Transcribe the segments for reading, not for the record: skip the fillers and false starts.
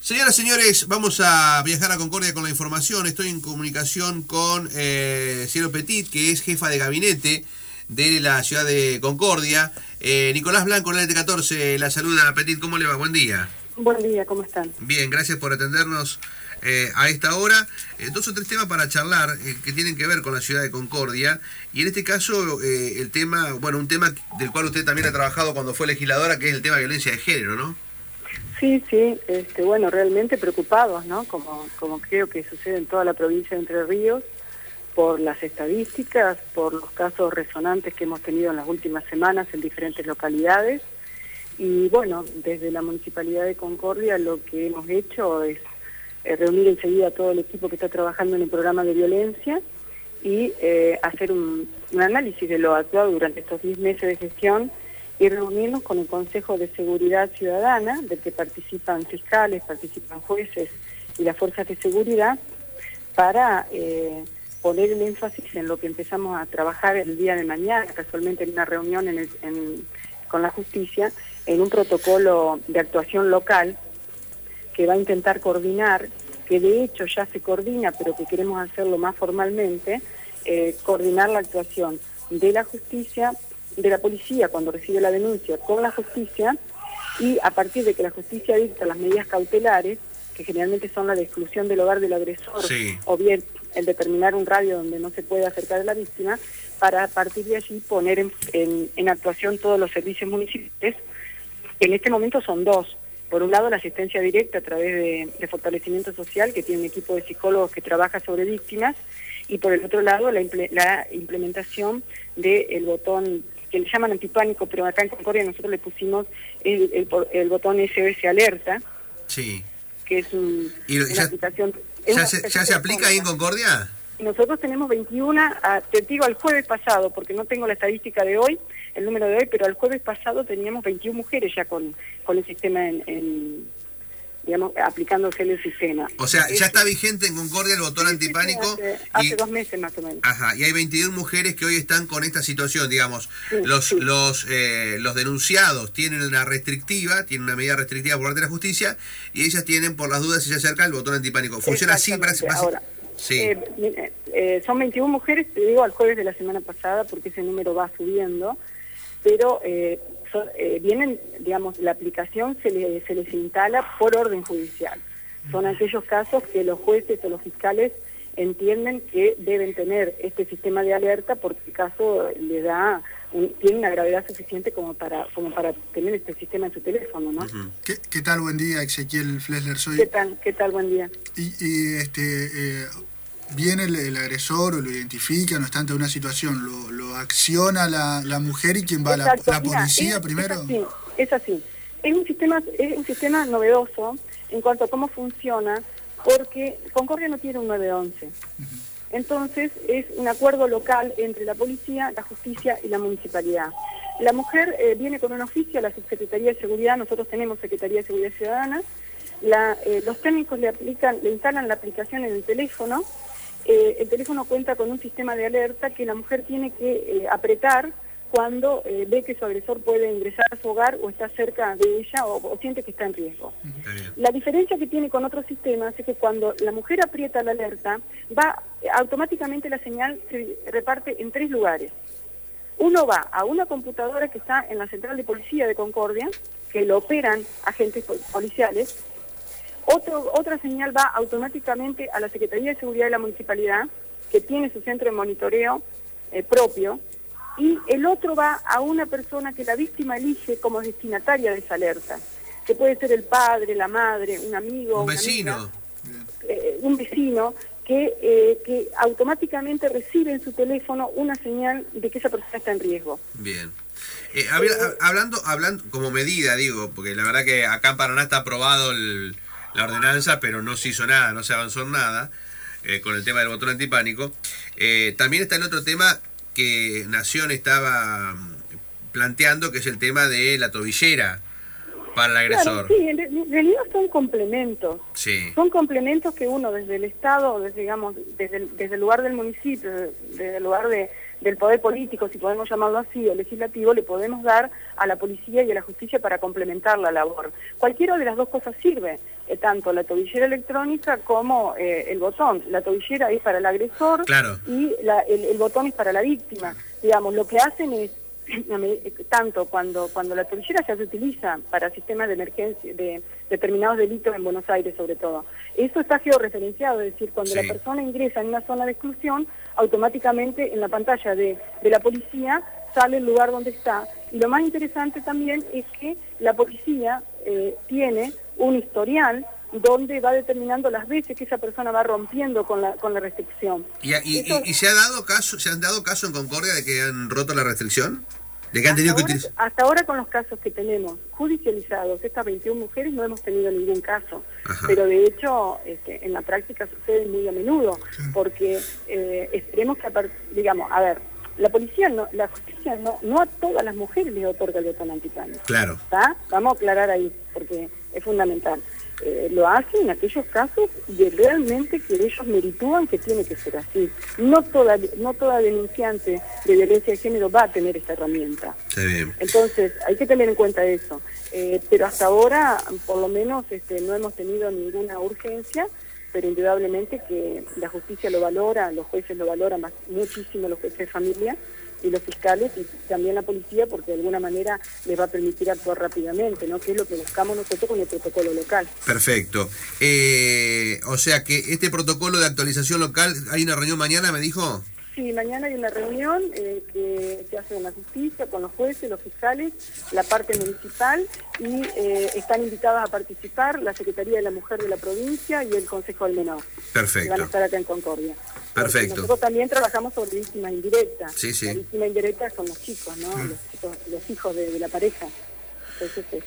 Señoras y señores, vamos a viajar a Concordia con la información. Estoy en comunicación con Cielo Petit, que es jefa de gabinete de la ciudad de Concordia. Nicolás Blanco, en el LT14, la saluda. Petit, ¿cómo le va? Buen día. Buen día, ¿cómo están? Bien, gracias por atendernos a esta hora. Dos o tres temas para charlar que tienen que ver con la ciudad de Concordia. Y en este caso, el tema, bueno, un tema del cual usted también ha trabajado cuando fue legisladora, que es el tema de violencia de género, ¿no? Sí, bueno, realmente preocupados, ¿no? Como creo que sucede en toda la provincia de Entre Ríos, por las estadísticas, por los casos resonantes que hemos tenido en las últimas semanas en diferentes localidades. Y bueno, desde la Municipalidad de Concordia lo que hemos hecho es reunir enseguida a todo el equipo que está trabajando en el programa de violencia y hacer un análisis de lo actuado durante estos 10 meses de gestión y reunirnos con el Consejo de Seguridad Ciudadana, del que participan fiscales, participan jueces y las fuerzas de seguridad, para poner el énfasis en lo que empezamos a trabajar el día de mañana, casualmente en una reunión con la justicia, en un protocolo de actuación local que va a intentar coordinar, que de hecho ya se coordina, pero que queremos hacerlo más formalmente, coordinar la actuación de la justicia, de la policía cuando recibe la denuncia con la justicia, y a partir de que la justicia dicta las medidas cautelares, que generalmente son la de exclusión del hogar del agresor, Sí. O bien el determinar un radio donde no se puede acercar a la víctima, para a partir de allí poner en actuación todos los servicios municipales. En este momento son dos. Por un lado, la asistencia directa a través de fortalecimiento social, que tiene un equipo de psicólogos que trabaja sobre víctimas, y por el otro lado, la implementación del botón que le llaman antipánico, pero acá en Concordia nosotros le pusimos el botón SOS Alerta, Sí. que es una aplicación... ¿Ya se aplica ahí en Concordia? Nosotros tenemos 21, te digo al jueves pasado, porque no tengo la estadística de hoy, el número de hoy, pero al jueves pasado teníamos 21 mujeres ya con el sistema digamos, aplicándose el sistema. O sea, ya está vigente en Concordia el botón antipánico. Hace 2 meses más o menos. Ajá, y hay 21 mujeres que hoy están con esta situación, digamos. Sí, Los denunciados tienen una medida restrictiva por parte de la justicia, y ellas tienen, por las dudas, si se acerca el botón antipánico. ¿Funciona así? Ahora, sí. son 21 mujeres, te digo, al jueves de la semana pasada, porque ese número va subiendo, pero vienen, digamos, la aplicación se les instala por orden judicial. Son aquellos casos que los jueces o los fiscales entienden que deben tener este sistema de alerta porque el caso tiene una gravedad suficiente como para tener este sistema en su teléfono, ¿no? Uh-huh. ¿Qué tal? Buen día, Ezequiel Flesler soy. ¿Qué tal? Buen día. Viene el agresor o lo identifica, no está ante una situación, lo acciona la mujer, y ¿quién va? ¿La policía primero? Es así. Es un sistema novedoso en cuanto a cómo funciona, porque Concordia no tiene un 911. Uh-huh. Entonces es un acuerdo local entre la policía, la justicia y la municipalidad. La mujer viene con un oficio a la Subsecretaría de Seguridad, nosotros tenemos Secretaría de Seguridad Ciudadana, los técnicos le instalan la aplicación en el teléfono. El teléfono cuenta con un sistema de alerta que la mujer tiene que apretar cuando ve que su agresor puede ingresar a su hogar o está cerca de ella o siente que está en riesgo. La diferencia que tiene con otros sistemas es que cuando la mujer aprieta la alerta, automáticamente la señal se reparte en 3 lugares. Uno va a una computadora que está en la central de policía de Concordia, que lo operan agentes policiales. Otra señal va automáticamente a la Secretaría de Seguridad de la Municipalidad, que tiene su centro de monitoreo propio, y el otro va a una persona que la víctima elige como destinataria de esa alerta, que puede ser el padre, la madre, un amigo, un vecino, un vecino que automáticamente recibe en su teléfono una señal de que esa persona está en riesgo. Bien. Hablando como medida, digo, porque la verdad que acá en Paraná está aprobado la ordenanza, pero no se hizo nada, no se avanzó en nada con el tema del botón antipánico. También está el otro tema que Nación estaba planteando, que es el tema de la tobillera para el agresor. Claro, sí, en realidad son complementos. Sí. Son complementos que uno desde el Estado, desde el lugar del municipio, desde el lugar del poder político, si podemos llamarlo así, o legislativo, le podemos dar a la policía y a la justicia para complementar la labor. Cualquiera de las dos cosas sirve. tanto la tobillera electrónica como el botón. La tobillera es para el agresor, claro, y el botón es para la víctima. Digamos, lo que hacen es, tanto cuando la tobillera ya se utiliza para sistemas de emergencia, de determinados delitos en Buenos Aires sobre todo, eso está georreferenciado, es decir, cuando sí, la persona ingresa en una zona de exclusión, automáticamente en la pantalla de la policía sale el lugar donde está. Y lo más interesante también es que la policía tiene un historial donde va determinando las veces que esa persona va rompiendo con la restricción. ¿Y se han dado caso en Concordia de que han roto la restricción? ¿De que han tenido que utilizar? Hasta ahora, con los casos que tenemos judicializados, estas 21 mujeres, no hemos tenido ningún caso. Ajá. Pero de hecho, en la práctica sucede muy a menudo, porque esperemos que, digamos, a ver, la justicia no a todas las mujeres les otorga el botón antipánico. Claro. ¿Está? Vamos a aclarar ahí, porque es fundamental. Lo hacen en aquellos casos de realmente que ellos meritúan que tiene que ser así. No toda denunciante de violencia de género va a tener esta herramienta. Está bien. Entonces, hay que tener en cuenta eso. Pero hasta ahora, por lo menos, no hemos tenido ninguna urgencia, pero indudablemente que la justicia lo valora, los jueces lo valoran muchísimo, los jueces de familia y los fiscales, y también la policía, porque de alguna manera les va a permitir actuar rápidamente, ¿no? Que es lo que buscamos nosotros con el protocolo local. Perfecto. O sea que este protocolo de actualización local, ¿hay una reunión mañana, me dijo? Sí, mañana hay una reunión que se hace en la justicia, con los jueces, los fiscales, la parte municipal, y están invitadas a participar la Secretaría de la Mujer de la provincia y el Consejo del Menor. Perfecto. Van a estar acá en Concordia. Perfecto. Porque nosotros también trabajamos sobre víctimas indirectas. Sí, sí. La víctima indirecta son los chicos, ¿no? Los hijos de la pareja. Entonces,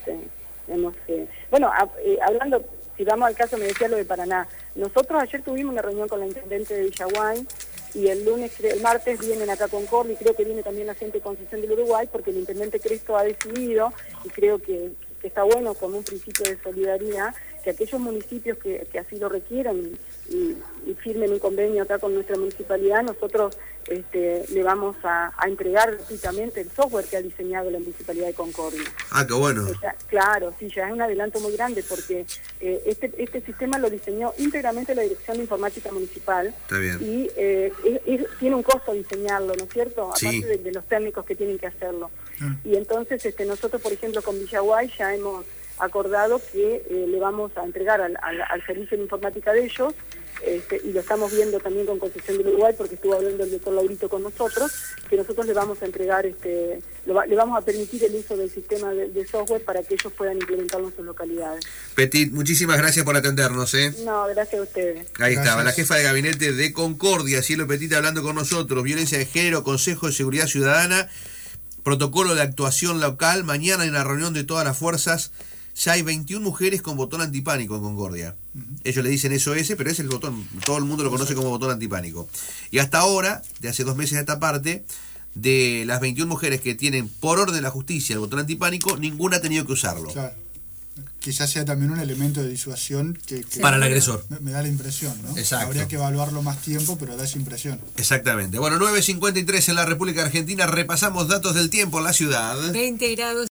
hablando, si vamos al caso, me decía lo de Paraná. Nosotros ayer tuvimos una reunión con la intendente de Villaguay, y el martes vienen acá a Concordia, y creo que viene también la gente de Concepción del Uruguay, porque el intendente Cresto ha decidido, y creo que está bueno como un principio de solidaridad, que aquellos municipios que así lo requieran y firmen un convenio acá con nuestra municipalidad, nosotros le vamos a entregar gratuitamente el software que ha diseñado la Municipalidad de Concordia. Ah, qué bueno. Claro, sí, ya es un adelanto muy grande, porque este sistema lo diseñó íntegramente la Dirección de Informática Municipal. Está bien. Y tiene un costo diseñarlo, ¿no es cierto? Sí. Aparte de los técnicos que tienen que hacerlo. Y entonces nosotros, por ejemplo, con Villaguay ya hemos acordado que le vamos a entregar al servicio de informática de ellos, y lo estamos viendo también con Concepción del Uruguay, porque estuvo hablando el doctor Laurito con nosotros, que nosotros le vamos a entregar, le vamos a permitir el uso del sistema de software para que ellos puedan implementarlo en sus localidades. Petit, muchísimas gracias por atendernos. No, gracias a ustedes. Ahí estaba, la jefa de gabinete de Concordia, Cielo Petit, hablando con nosotros. Violencia de género, Consejo de Seguridad Ciudadana, protocolo de actuación local. Mañana en la reunión de todas las fuerzas. Ya hay 21 mujeres con botón antipánico en Concordia. Ellos le dicen SOS, pero es el botón, todo el mundo lo conoce como botón antipánico. Y hasta ahora, de hace 2 meses a esta parte, de las 21 mujeres que tienen por orden de la justicia el botón antipánico, ninguna ha tenido que usarlo. Claro. Quizás sea también un elemento de disuasión que para el agresor. Me da la impresión, ¿no? Exacto. Habría que evaluarlo más tiempo, pero da esa impresión. Exactamente. Bueno, 9:53 en la República Argentina. Repasamos datos del tiempo en la ciudad. 20 grados.